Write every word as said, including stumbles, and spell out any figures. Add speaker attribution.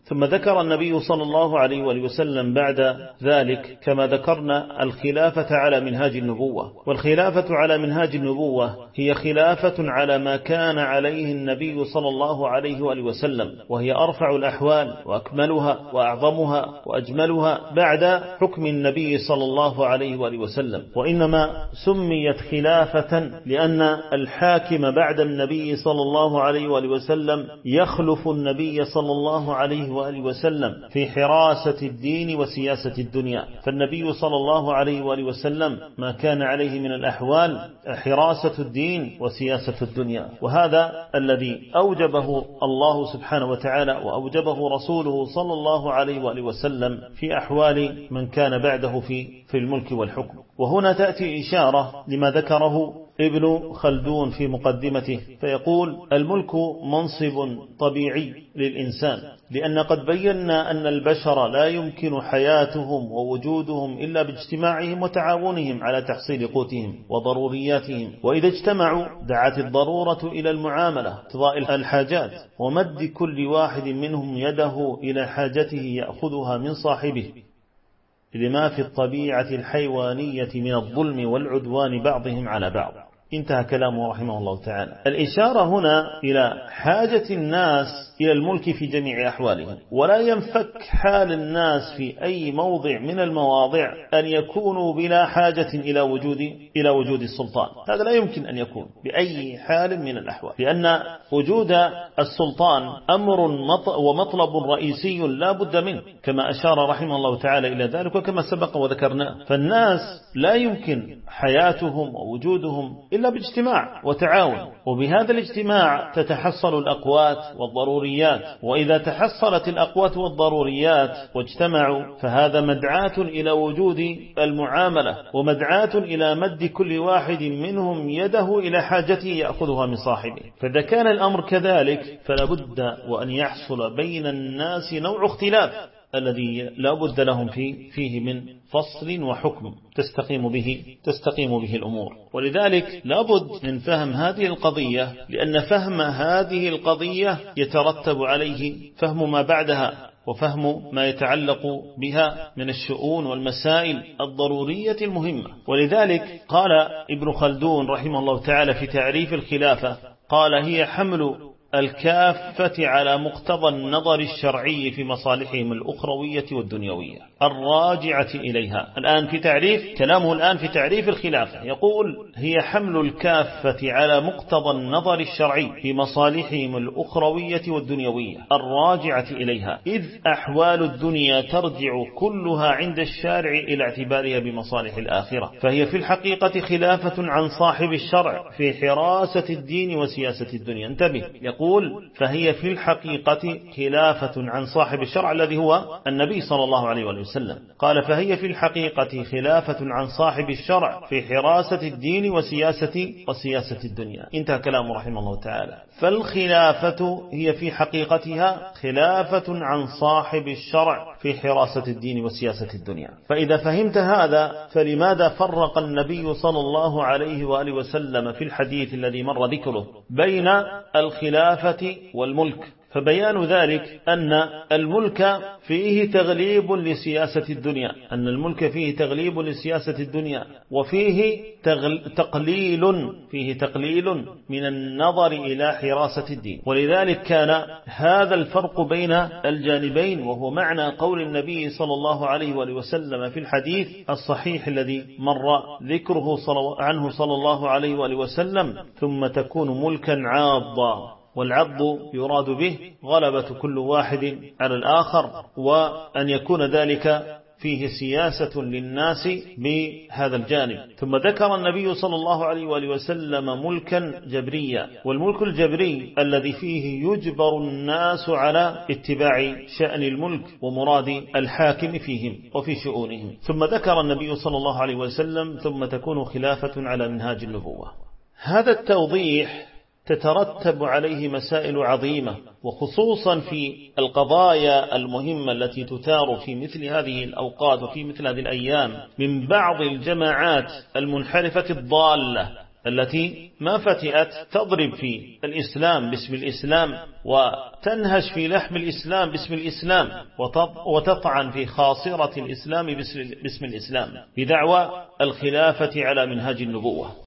Speaker 1: ثم ذكر النبي صلى الله عليه وآله وسلم بعد ذلك كما ذكرنا الخلافة على منهاج النبوة. والخلافة على منهاج النبوة هي خلافة على ما كان عليه النبي صلى الله عليه وآله وسلم، وهي أرفع الأحوال وأكملها وأعظمها وأجملها بعد حكم النبي صلى الله عليه وآله وسلم. وإنما سميت خلافة لأن الحاكم بعد النبي صلى الله عليه وآله وسلم يخلف النبي صلى الله عليه وآله وسلم في حراسة الدين وسياسة الدنيا. فالنبي صلى الله عليه وآله وسلم ما كان عليه من الأحوال حراسة الدين وسياسة الدنيا، وهذا الذي أوجبه الله سبحانه وتعالى وأوجبه رسوله صلى الله عليه وآله وسلم في أحوال من كان بعده في في الملك والحكم. وهنا تأتي إشارة لما ذكره ابن خلدون في مقدمته، فيقول: الملك منصب طبيعي للإنسان، لأن قد بينا أن البشر لا يمكن حياتهم ووجودهم إلا باجتماعهم وتعاونهم على تحصيل قوتهم وضرورياتهم، وإذا اجتمعوا دعت الضرورة إلى المعاملة قضاء الحاجات ومد كل واحد منهم يده إلى حاجته يأخذها من صاحبه، لما في الطبيعة الحيوانية من الظلم والعدوان بعضهم على بعض. انتهى كلامه رحمه الله تعالى. الإشارة هنا إلى حاجة الناس إلى الملك في جميع أحوالهم، ولا ينفك حال الناس في أي موضع من المواضع أن يكونوا بلا حاجة إلى وجود إلى وجود السلطان. هذا لا يمكن أن يكون بأي حال من الأحوال، لأن وجود السلطان أمر ومطلب رئيسي لا بد منه، كما أشار رحمه الله تعالى إلى ذلك وكما سبق وذكرنا. فالناس لا يمكن حياتهم ووجودهم إلا باجتماع وتعاون، وبهذا الاجتماع تتحصل الأقوات والضروريات. وإذا تحصلت الأقوات والضروريات واجتمعوا فهذا مدعاة إلى وجود المعاملة، ومدعاة إلى مد كل واحد منهم يده إلى حاجته يأخذها من صاحبه. فإذا كان الأمر كذلك فلا بد وأن يحصل بين الناس نوع اختلاف الذي لا بد لهم فيه, فيه من فصل وحكم تستقيم به تستقيم به الأمور. ولذلك لا بد من فهم هذه القضية، لأن فهم هذه القضية يترتب عليه فهم ما بعدها وفهم ما يتعلق بها من الشؤون والمسائل الضرورية المهمة. ولذلك قال ابن خلدون رحمه الله تعالى في تعريف الخلافة، قال: هي حمل الكافة على مقتضى النظر الشرعي في مصالحهم الأخروية والدنيوية الراجعة إليها. الآن في تعريف كلامه الآن في تعريف الخلافة، يقول: هي حمل الكافة على مقتضى النظر الشرعي في مصالحهم الأخروية والدنيوية الراجعة إليها، إذ أحوال الدنيا ترجع كلها عند الشارع إلى اعتبارها بمصالح الآخرة، فهي في الحقيقة خلافة عن صاحب الشرع في حراسة الدين وسياسة الدنيا. انتبه، يقول: فهي في الحقيقة خلافة عن صاحب الشرع الذي هو النبي صلى الله عليه وسلم. قال: فهي في الحقيقة خلافة عن صاحب الشرع في حراسة الدين وسياسة وسياسة الدنيا. انتهى كلامه رحمه الله تعالى. فالخلافة هي في حقيقتها خلافة عن صاحب الشرع في حراسة الدين وسياسة الدنيا. فإذا فهمت هذا فلماذا فرق النبي صلى الله عليه وآله وسلم في الحديث الذي مر ذكره بين الخلافة والملك؟ فبيان ذلك أن الملك فيه تغليب لسياسة الدنيا، أن الملك فيه تغليب لسياسة الدنيا، وفيه تقليل فيه تقليل من النظر إلى حراسة الدين. ولذلك كان هذا الفرق بين الجانبين، وهو معنى قول النبي صلى الله عليه وآله وسلم في الحديث الصحيح الذي مر ذكره عنه صلى الله عليه وآله وسلم: ثم تكون ملكا عاضا. والعض يراد به غلبة كل واحد على الآخر، وأن يكون ذلك فيه سياسة للناس بهذا الجانب. ثم ذكر النبي صلى الله عليه وآله وسلم ملكا جبريا، والملك الجبري الذي فيه يجبر الناس على اتباع شأن الملك ومراد الحاكم فيهم وفي شؤونهم. ثم ذكر النبي صلى الله عليه وسلم: ثم تكون خلافة على منهاج النبوة. هذا التوضيح تترتب عليه مسائل عظيمة، وخصوصا في القضايا المهمة التي تثار في مثل هذه الأوقات وفي مثل هذه الأيام من بعض الجماعات المنحرفة الضالة التي ما فتئت تضرب في الإسلام باسم الإسلام وتنهش في لحم الإسلام باسم الإسلام وتطعن في خاصرة الإسلام باسم الإسلام بدعوى الخلافة على منهاج النبوة.